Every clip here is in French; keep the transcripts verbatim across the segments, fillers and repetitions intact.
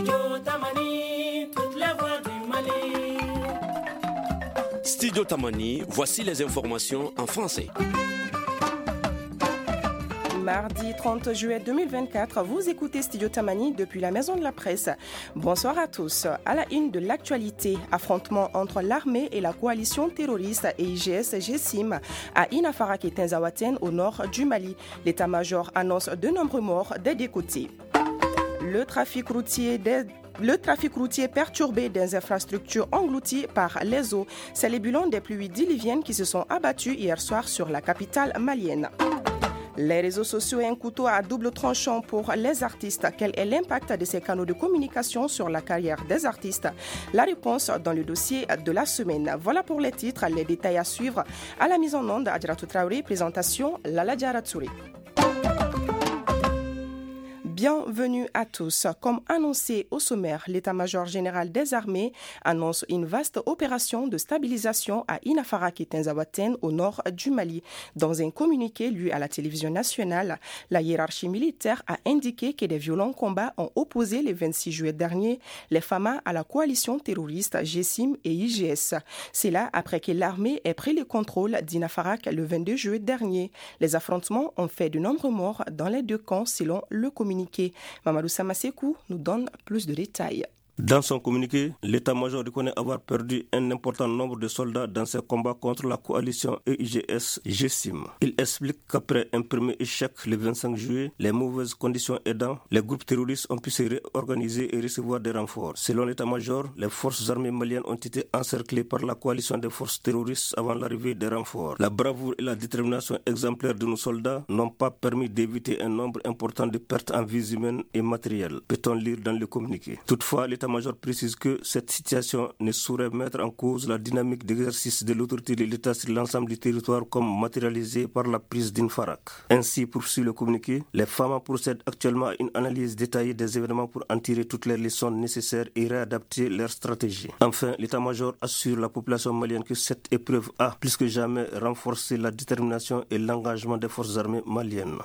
Studio Tamani, toutes les voix du Mali. Studio Tamani, voici les informations en français. Mardi trente juillet deux mille vingt-quatre, vous écoutez Studio Tamani depuis la Maison de la Presse. Bonsoir à tous. À la une de l'actualité, affrontement entre l'armée et la coalition terroriste et I G S G S I M à Inafarak et Tinzaouaten au nord du Mali. L'état-major annonce de nombreux morts des deux côtés. Le trafic routier des Le trafic routier perturbé des infrastructures englouties par les eaux. C'est les bilans des pluies diluviennes qui se sont abattues hier soir sur la capitale malienne. Les réseaux sociaux et un couteau à double tranchant pour les artistes. Quel est l'impact de ces canaux de communication sur la carrière des artistes? La réponse dans le dossier de la semaine. Voilà pour les titres, les détails à suivre. À la mise en onde, Adjaratou Traoré, présentation Lala Diaratsouri. Bienvenue à tous. Comme annoncé au sommaire, l'état-major général des armées annonce une vaste opération de stabilisation à Inafarak et Tinzaouaten au nord du Mali. Dans un communiqué lu à la télévision nationale, la hiérarchie militaire a indiqué que des violents combats ont opposé le vingt-six juillet dernier les F A M A à la coalition terroriste G S I M et I G S. C'est là après que l'armée ait pris le contrôle d'Inafarak le vingt-deux juillet dernier. Les affrontements ont fait de nombreux morts dans les deux camps selon le communiqué. Mamadou Samasekou nous donne plus de détails. Dans son communiqué, l'état-major reconnaît avoir perdu un important nombre de soldats dans ses combats contre la coalition E I G S G S I M. Il explique qu'après un premier échec le vingt-cinq juillet, les mauvaises conditions aidant, les groupes terroristes ont pu se réorganiser et recevoir des renforts. Selon l'état-major, les forces armées maliennes ont été encerclées par la coalition des forces terroristes avant l'arrivée des renforts. La bravoure et la détermination exemplaire de nos soldats n'ont pas permis d'éviter un nombre important de pertes en vies humaines et matérielles, peut-on lire dans le communiqué. Toutefois, l'état L'état-major précise que cette situation ne saurait mettre en cause la dynamique d'exercice de l'autorité de l'État sur l'ensemble du territoire comme matérialisée par la prise d'Infarak. Ainsi, poursuit le communiqué, les F A M A procèdent actuellement à une analyse détaillée des événements pour en tirer toutes les leçons nécessaires et réadapter leur stratégie. Enfin, l'état-major assure la population malienne que cette épreuve a plus que jamais renforcé la détermination et l'engagement des forces armées maliennes.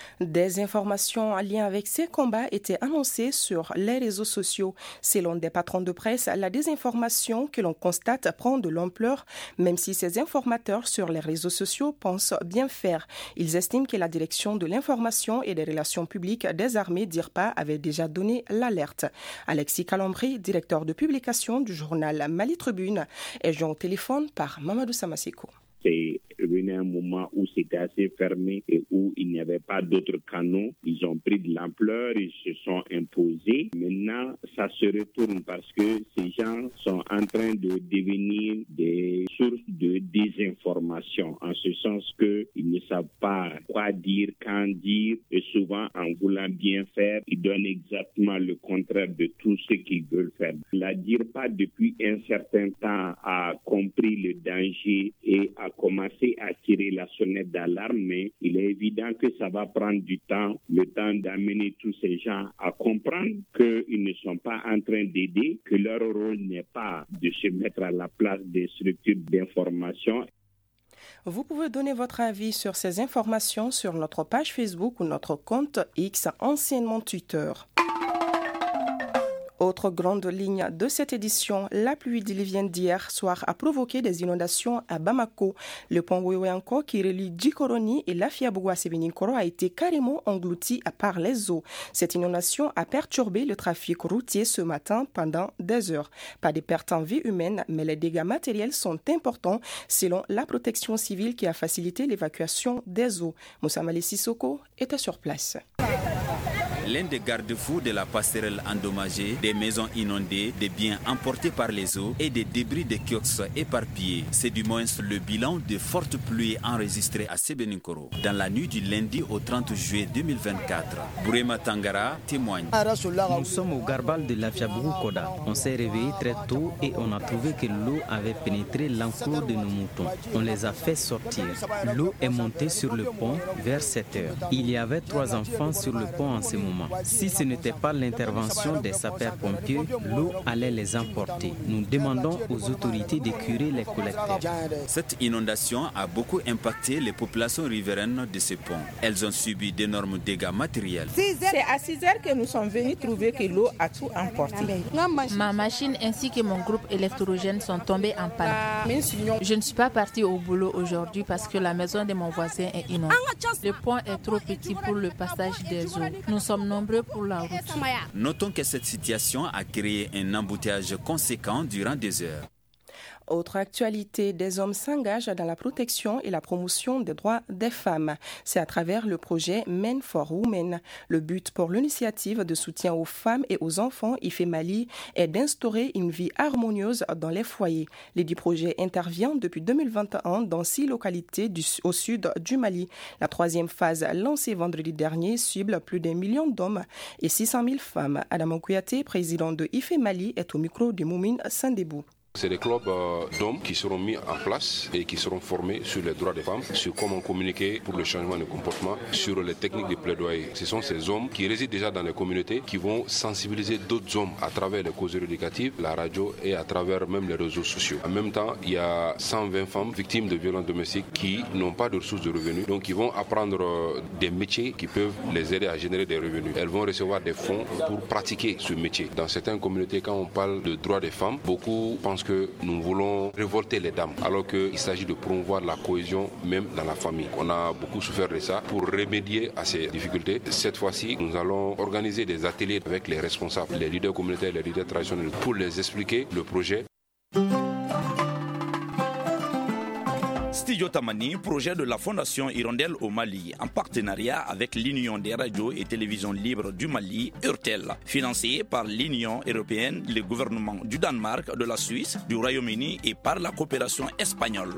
Des informations en lien avec ces combats étaient annoncées sur les réseaux sociaux. Selon des patrons de presse, la désinformation que l'on constate prend de l'ampleur, même si ces informateurs sur les réseaux sociaux pensent bien faire. Ils estiment que la direction de l'information et des relations publiques des armées D I R P A avait déjà donné l'alerte. Alexis Calambri, directeur de publication du journal Mali Tribune, est joint au téléphone par Mamadou Samasekou. C'est venu un moment où c'était assez fermé et où il n'y avait pas d'autres canaux. Ils ont pris de l'ampleur, ils se sont imposés. Maintenant, ça se retourne parce que ces gens sont en train de devenir des sources de désinformation, en ce sens qu'ils ne savent pas quoi dire, quand dire, et souvent, en voulant bien faire, ils donnent exactement le contraire de tout ce qu'ils veulent faire. La D I R P A, depuis un certain temps, a compris le danger et a commencé à tirer la sonnette d'alarme, mais il est évident que ça va prendre du temps, le temps d'amener tous ces gens à comprendre qu'ils ne sont pas en train d'aider, que leur rôle n'est pas de se mettre à la place des structures d'information. Vous pouvez donner votre avis sur ces informations sur notre page Facebook ou notre compte X, anciennement Twitter. Autre grande ligne de cette édition, la pluie diluvienne d'hier soir a provoqué des inondations à Bamako. Le pont Weweanko qui relie Djikoroni et Lafiabougou à Sébenikoro a été carrément englouti par les eaux. Cette inondation a perturbé le trafic routier ce matin pendant des heures. Pas de pertes en vie humaine, mais les dégâts matériels sont importants selon la protection civile qui a facilité l'évacuation des eaux. Moussa Malé Sissoko était sur place. L'un des garde-fous de la passerelle endommagée, des maisons inondées, des biens emportés par les eaux et des débris de kiosques éparpillés. C'est du moins le bilan de fortes pluies enregistrées à Sébenikoro dans la nuit du lundi au trente juillet deux mille vingt-quatre. Bourema Tangara témoigne. Nous sommes au Garbal de Lafiabougou Koda. On s'est réveillé très tôt et on a trouvé que l'eau avait pénétré l'enclos de nos moutons. On les a fait sortir. L'eau est montée sur le pont vers sept heures. Il y avait trois enfants sur le pont en ce moment. moment. Si ce n'était pas l'intervention des sapeurs-pompiers, l'eau allait les emporter. Nous demandons aux autorités de curer les collecteurs. Cette inondation a beaucoup impacté les populations riveraines de ce pont. Elles ont subi d'énormes dégâts matériels. C'est à six heures que nous sommes venus trouver que l'eau a tout emporté. Ma machine ainsi que mon groupe électrogène sont tombés en panne. Je ne suis pas partie au boulot aujourd'hui parce que la maison de mon voisin est inondée. Le pont est trop petit pour le passage des eaux. Nous sommes nombreux pour la route. Notons que cette situation a créé un embouteillage conséquent durant des heures. Autre actualité, des hommes s'engagent dans la protection et la promotion des droits des femmes. C'est à travers le projet Men for Women. Le but pour l'initiative de soutien aux femmes et aux enfants I F E Mali est d'instaurer une vie harmonieuse dans les foyers. L'édit projet intervient depuis deux mille vingt et un dans six localités du, au sud du Mali. La troisième phase, lancée vendredi dernier, cible plus d'un million d'hommes et six cent mille femmes. Adam Kouyaté, président de I F E Mali, est au micro de Moumine Sandebou. C'est des clubs euh, d'hommes qui seront mis en place et qui seront formés sur les droits des femmes, sur comment communiquer pour le changement de comportement, sur les techniques de plaidoyer. Ce sont ces hommes qui résident déjà dans les communautés qui vont sensibiliser d'autres hommes à travers les causeries éducatives, la radio et à travers même les réseaux sociaux. En même temps, il y a cent vingt femmes victimes de violences domestiques qui n'ont pas de ressources de revenus. Donc ils vont apprendre euh, des métiers qui peuvent les aider à générer des revenus. Elles vont recevoir des fonds pour pratiquer ce métier. Dans certaines communautés, quand on parle de droits des femmes, beaucoup pensent que nous voulons révolter les dames, alors qu'il s'agit de promouvoir la cohésion même dans la famille. On a beaucoup souffert de ça. Pour remédier à ces difficultés, cette fois-ci, nous allons organiser des ateliers avec les responsables, les leaders communautaires, les leaders traditionnels, pour les expliquer le projet. Studio Tamani, projet de la Fondation Hirondelle au Mali, en partenariat avec l'Union des radios et télévisions libres du Mali, URTEL, financé par l'Union européenne, le gouvernement du Danemark, de la Suisse, du Royaume-Uni et par la coopération espagnole.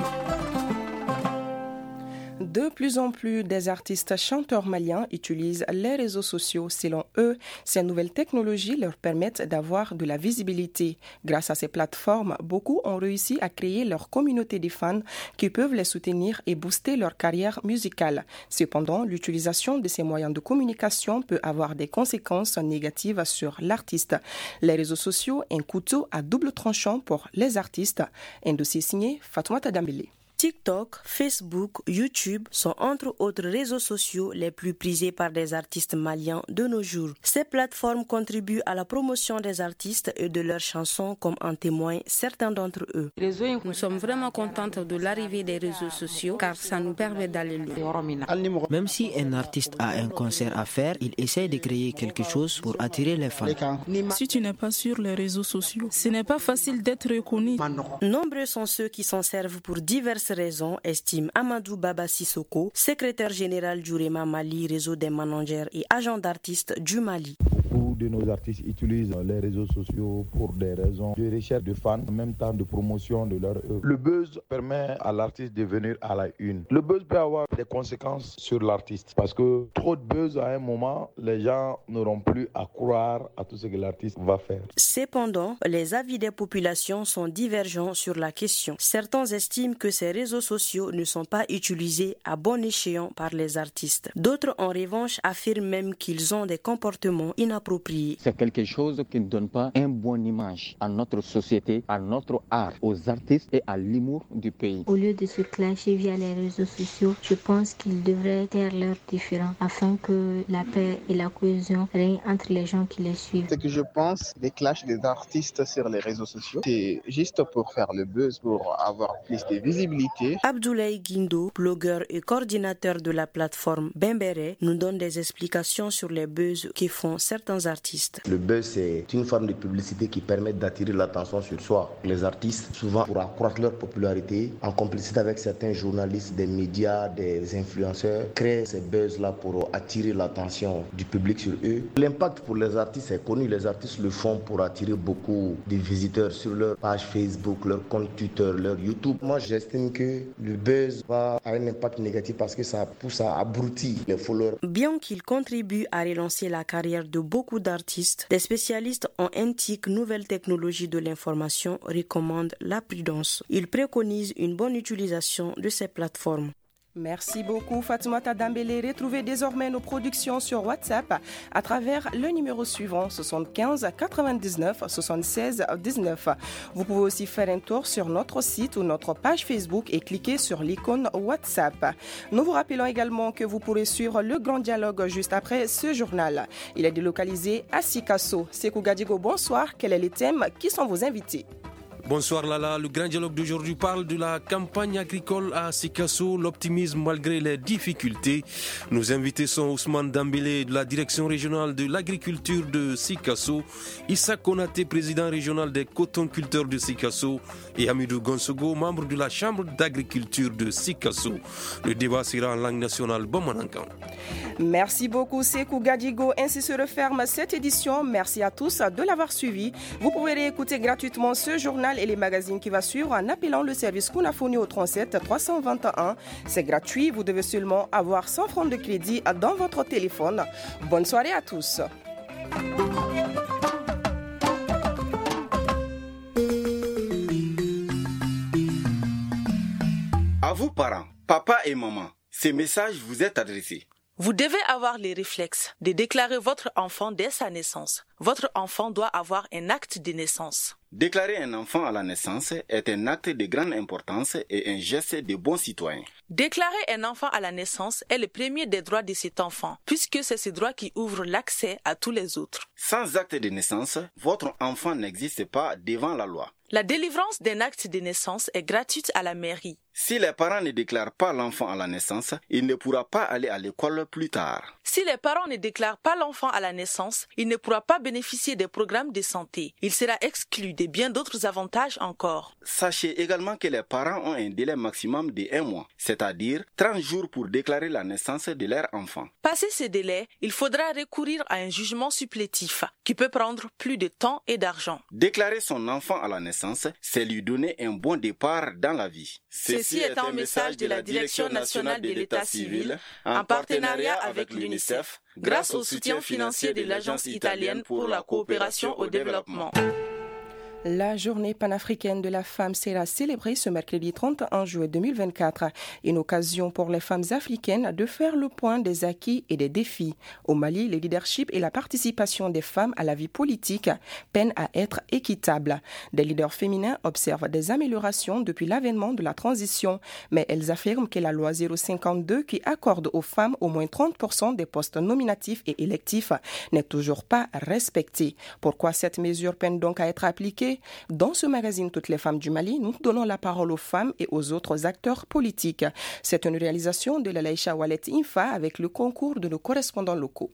De plus en plus des artistes chanteurs maliens utilisent les réseaux sociaux. Selon eux, ces nouvelles technologies leur permettent d'avoir de la visibilité. Grâce à ces plateformes, beaucoup ont réussi à créer leur communauté de fans qui peuvent les soutenir et booster leur carrière musicale. Cependant, l'utilisation de ces moyens de communication peut avoir des conséquences négatives sur l'artiste. Les réseaux sociaux, un couteau à double tranchant pour les artistes. Un dossier signé Fatoumata Dambélé. TikTok, Facebook, YouTube sont entre autres réseaux sociaux les plus prisés par des artistes maliens de nos jours. Ces plateformes contribuent à la promotion des artistes et de leurs chansons, comme en témoignent certains d'entre eux. Nous sommes vraiment contentes de l'arrivée des réseaux sociaux car ça nous permet d'aller loin. Même si un artiste a un concert à faire, il essaie de créer quelque chose pour attirer les fans. Si tu n'es pas sur les réseaux sociaux, ce n'est pas facile d'être reconnu. Nombreux sont ceux qui s'en servent pour diverses raisons, estime Amadou Baba Sissoko, secrétaire général du REMA Mali, réseau des managers et agents d'artistes du Mali. Beaucoup de nos artistes utilisent les réseaux sociaux pour des raisons de recherche de fans, en même temps de promotion de leur œuvre. Le buzz permet à l'artiste de venir à la une. Le buzz peut avoir des conséquences sur l'artiste parce que trop de buzz à un moment, les gens n'auront plus à croire à tout ce que l'artiste va faire. Cependant, les avis des populations sont divergents sur la question. Certains estiment que ces réseaux sociaux ne sont pas utilisés à bon escient par les artistes. D'autres, en revanche, affirment même qu'ils ont des comportements inappropriés. C'est quelque chose qui ne donne pas une bonne image à notre société, à notre art, aux artistes et à l'humour du pays. Au lieu de se clasher via les réseaux sociaux, je pense qu'ils devraient taire leurs différends afin que la paix et la cohésion règnent entre les gens qui les suivent. Ce que je pense des clashs des artistes sur les réseaux sociaux, c'est juste pour faire le buzz, pour avoir plus de visibilité. Abdoulaye Guindo, blogueur et coordinateur de la plateforme Bembere, nous donne des explications sur les buzz qui font certains artistes. Le buzz, c'est une forme de publicité qui permet d'attirer l'attention sur soi. Les artistes, souvent pour accroître leur popularité, en complicité avec certains journalistes, des médias, des influenceurs, créent ces buzz-là pour attirer l'attention du public sur eux. L'impact pour les artistes est connu. Les artistes le font pour attirer beaucoup de visiteurs sur leur page Facebook, leur compte Twitter, leur YouTube. Moi, j'estime que le buzz va avoir un impact négatif parce que ça pousse à abrutir les followers. Bien qu'il contribue à relancer la carrière de beaucoup d'artistes, des spécialistes en éthique, nouvelles technologies de l'information recommandent la prudence. Ils préconisent une bonne utilisation de ces plateformes. Merci beaucoup Fatoumata Dambélé. Retrouvez désormais nos productions sur WhatsApp à travers le numéro suivant soixante-quinze quatre-vingt-dix-neuf soixante-seize dix-neuf. Vous pouvez aussi faire un tour sur notre site ou notre page Facebook et cliquer sur l'icône WhatsApp. Nous vous rappelons également que vous pourrez suivre le grand dialogue juste après ce journal. Il est délocalisé à Sikasso. Sekou Gadigo, bonsoir. Quel est le thème? Qui sont vos invités? Bonsoir Lala, le grand dialogue d'aujourd'hui parle de la campagne agricole à Sikasso, l'optimisme malgré les difficultés. Nos invités sont Ousmane Dambélé de la direction régionale de l'agriculture de Sikasso, Issa Konaté, président régional des cotonculteurs de Sikasso et Amidou Gonsogo, membre de la chambre d'agriculture de Sikasso. Le débat sera en langue nationale Bamanankan. Merci beaucoup Sekou Gadigo. Ainsi se referme cette édition. Merci à tous de l'avoir suivi. Vous pouvez réécouter gratuitement ce journal et les magazines qui va suivre en appelant le service Kunafoni au trente-sept trois cent vingt et un. C'est gratuit, vous devez seulement avoir cent francs de crédit dans votre téléphone. Bonne soirée à tous. À vous parents, papa et maman, ces messages vous est adressés. Vous devez avoir les réflexes de déclarer votre enfant dès sa naissance. Votre enfant doit avoir un acte de naissance. Déclarer un enfant à la naissance est un acte de grande importance et un geste de bon citoyen. Déclarer un enfant à la naissance est le premier des droits de cet enfant, puisque c'est ce droit qui ouvre l'accès à tous les autres. Sans acte de naissance, votre enfant n'existe pas devant la loi. La délivrance d'un acte de naissance est gratuite à la mairie. Si les parents ne déclarent pas l'enfant à la naissance, il ne pourra pas aller à l'école plus tard. Si les parents ne déclarent pas l'enfant à la naissance, il ne pourra pas bénéficier des programmes de santé. Il sera exclu de bien d'autres avantages encore. Sachez également que les parents ont un délai maximum de un mois, c'est-à-dire trente jours pour déclarer la naissance de leur enfant. Passé ce délai, il faudra recourir à un jugement supplétif qui peut prendre plus de temps et d'argent. Déclarer son enfant à la naissance, c'est lui donner un bon départ dans la vie. Ceci est un message de la Direction nationale de l'État civil en partenariat avec l'UNICEF, grâce au soutien financier de l'Agence italienne pour la coopération au développement. La journée panafricaine de la femme sera célébrée ce mercredi trente et un juillet deux mille vingt-quatre, une occasion pour les femmes africaines de faire le point des acquis et des défis. Au Mali, le leadership et la participation des femmes à la vie politique peinent à être équitables. Des leaders féminins observent des améliorations depuis l'avènement de la transition, mais elles affirment que la loi zéro cinquante-deux qui accorde aux femmes au moins trente pour cent des postes nominatifs et électifs n'est toujours pas respectée. Pourquoi cette mesure peine donc à être appliquée? Dans ce magazine Toutes les femmes du Mali, nous donnons la parole aux femmes et aux autres acteurs politiques. C'est une réalisation de la Laïcha Walet Infa avec le concours de nos correspondants locaux.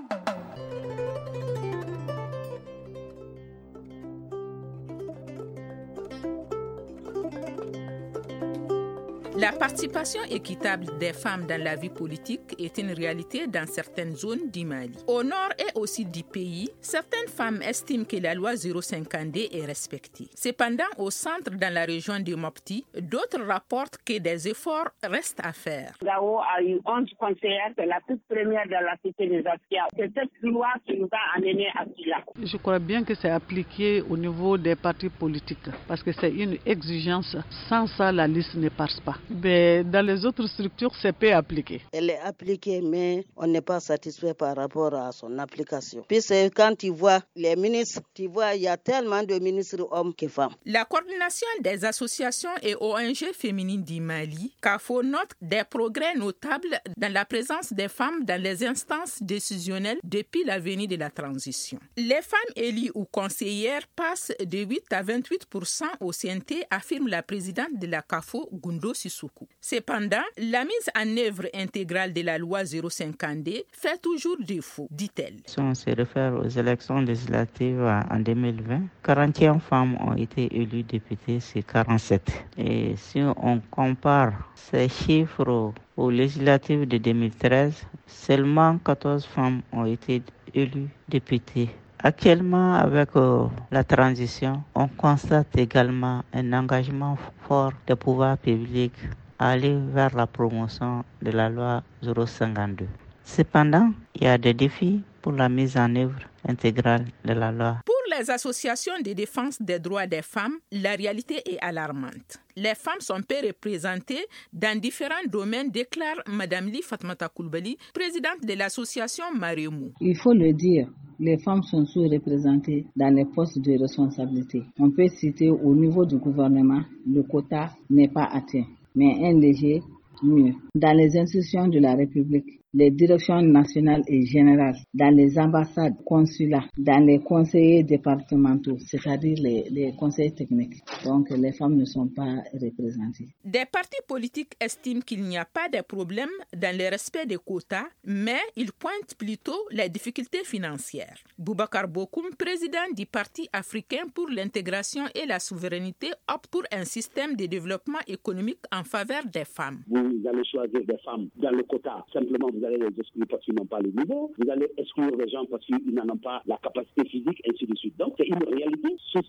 La participation équitable des femmes dans la vie politique est une réalité dans certaines zones du Mali. Au nord et au sud du pays, certaines femmes estiment que la loi zéro cinquante-deux est respectée. Cependant, au centre, dans la région de Mopti, d'autres rapportent que des efforts restent à faire. Gao a eu onze conseillères, c'est la toute première dans la cité des Askia. C'est cette loi qui nous a amenés à cela. Je crois bien que c'est appliqué au niveau des partis politiques, parce que c'est une exigence. Sans ça, la liste ne passe pas. Mais dans les autres structures, c'est peu appliqué. Elle est appliquée, mais on n'est pas satisfait par rapport à son application. Puis c'est quand tu vois les ministres, tu vois, il y a tellement de ministres hommes que femmes. La coordination des associations et O N G féminines du Mali, CAFO, note des progrès notables dans la présence des femmes dans les instances décisionnelles depuis la venue de la transition. Les femmes élues ou conseillères passent de huit à vingt-huit pour cent au C N T, affirme la présidente de la CAFO, Gundo Sissou. Cependant, la mise en œuvre intégrale de la loi zéro cinquante-deux fait toujours défaut, dit-elle. Si on se réfère aux élections législatives en deux mille vingt, quarante et une femmes ont été élues députées sur quarante-sept. Et si on compare ces chiffres aux législatives de deux mille treize, seulement quatorze femmes ont été élues députées. Actuellement, avec euh, la transition, on constate également un engagement fort des pouvoirs publics à aller vers la promotion de la loi zéro cinquante-deux. Cependant, il y a des défis pour la mise en œuvre intégrale de la loi. Pour les associations de défense des droits des femmes, la réalité est alarmante. Les femmes sont peu représentées dans différents domaines, déclare Mme Li Fatmata Koulibaly, présidente de l'association Maremou. Il faut le dire, les femmes sont sous-représentées dans les postes de responsabilité. On peut citer au niveau du gouvernement, le quota n'est pas atteint, mais un léger mieux. Dans les institutions de la République, les directions nationales et générales, dans les ambassades, consulats, dans les conseillers départementaux, c'est-à-dire les, les conseils techniques. Donc les femmes ne sont pas représentées. Des partis politiques estiment qu'il n'y a pas de problème dans le respect des quotas, mais ils pointent plutôt les difficultés financières. Boubacar Bokoum, président du Parti africain pour l'intégration et la souveraineté, opte pour un système de développement économique en faveur des femmes. Vous allez choisir des femmes dans le quota, simplement vous allez les exclure parce qu'ils n'ont pas le niveau, vous allez exclure les gens parce qu'ils n'en ont pas la capacité physique, et ainsi de suite. Donc c'est une réalité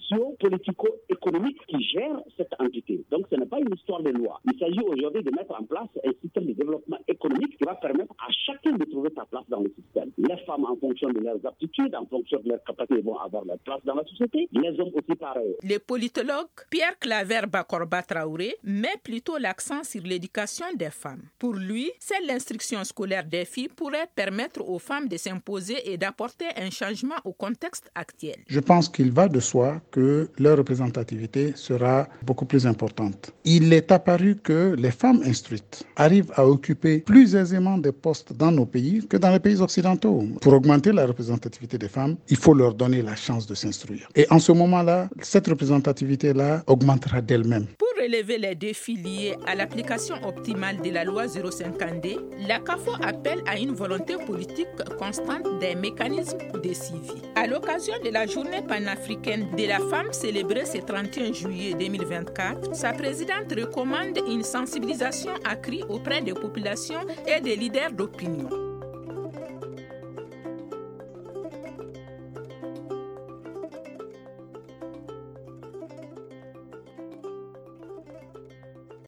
socio-politico-économique qui gère cette entité. Donc ce n'est pas une histoire de loi. Il s'agit aujourd'hui de mettre en place un système de développement économique qui va permettre à chacun de trouver sa place dans le système. Les femmes, en fonction de leurs aptitudes, en fonction de leurs capacités, vont avoir leur place dans la société. Les hommes aussi pareil. Le politologue Pierre Claver Bakorba Traoré met plutôt l'accent sur l'éducation des femmes. Pour lui, c'est l'instruction scolaire des filles pourrait permettre aux femmes de s'imposer et d'apporter un changement au contexte actuel. Je pense qu'il va de soi que leur représentativité sera beaucoup plus importante. Il est apparu que les femmes instruites arrivent à occuper plus aisément des postes dans nos pays que dans les pays occidentaux. Pour augmenter la représentativité des femmes, il faut leur donner la chance de s'instruire. Et en ce moment-là, cette représentativité-là augmentera d'elle-même. Pour relever les défis liés à l'application optimale de la loi zéro cinquante D, la CAFO appelle à une volonté politique constante des mécanismes de suivi. À l'occasion de la journée panafricaine de la femme célébrée ce trente et un juillet deux mille vingt-quatre, sa présidente recommande une sensibilisation accrue auprès des populations et des leaders d'opinion.